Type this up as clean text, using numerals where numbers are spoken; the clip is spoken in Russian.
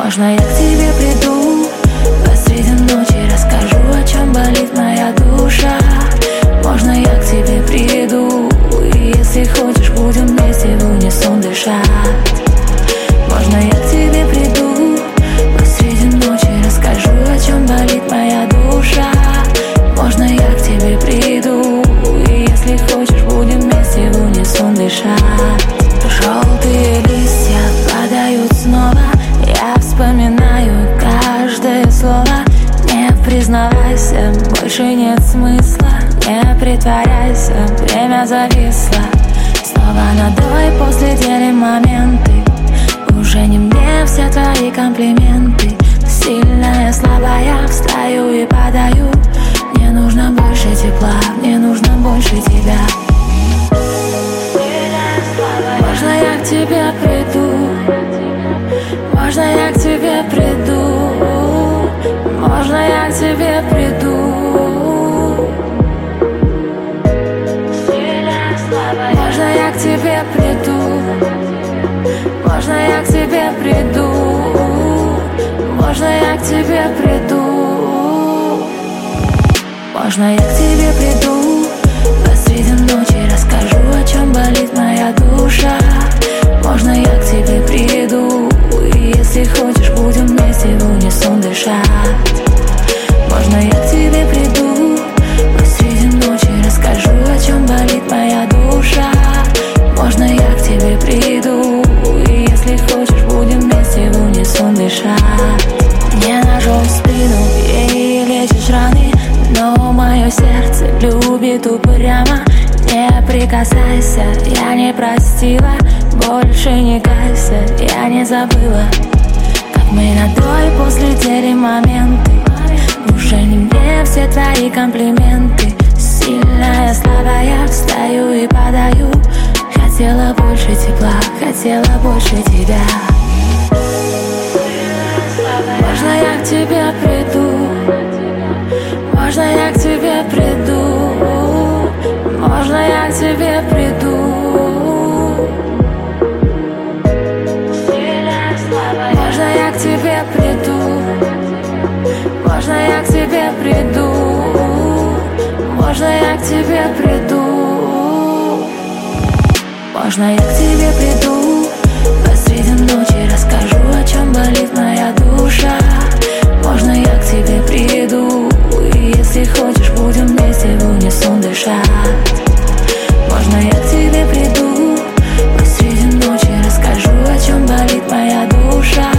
Можно я к тебе приду посреди ночи, расскажу, о чем болит моя душа. Можно я к тебе приду, и если хочешь, будем вместе в унисон дышать. Можно я к тебе приду посреди ночи, расскажу, о чем болит моя душа. Можно я к тебе приду, и если хочешь, будем вместе в унисон дышать. Желтые листья падают снова, я вспоминаю каждое слово. Не признавайся, больше нет смысла, не притворяйся, время зависло. Снова надой после делим моменты, уже не мне все твои комплименты. Сильная, слабая, встаю и падаю. Мне нужно больше тепла, мне нужно больше тебя. Можно я к тебе приду, можно я к тебе приду, можно я к тебе приду. Можно я к тебе приду, можно я к тебе приду, можно я к тебе приду. Можно я к тебе приду посреди ночи, расскажу, о чем болит моя душа. Можно я к тебе приду, и если хочешь, будем вместе в унисон дышать. Можно я к тебе приду посреди ночи, расскажу, о чем болит моя душа. Можно я к тебе приду, и если хочешь, будем вместе в унисон дышать. Не ножом в спину ей лечишь раны, но мое сердце любит упрямо. Не прикасайся, я не простила, больше не кайся, я не забыла. Как мы надой после делим моменты, уже не мне все твои комплименты. Сильная, слабая, встаю и падаю. Хотела больше тепла, хотела больше тебя. Можно я к тебе приду, можно я к тебе приду, можно я к тебе приду. Можно я к тебе приду, можно я к тебе приду, можно я к тебе приду. Можно я к тебе приду посреди ночи, расскажу, о чем болит моя душа. Можно я к тебе приду, и если хочешь, будем вместе в унисон дышать. Можно я к тебе приду посреди ночи, расскажу, о чем болит моя душа.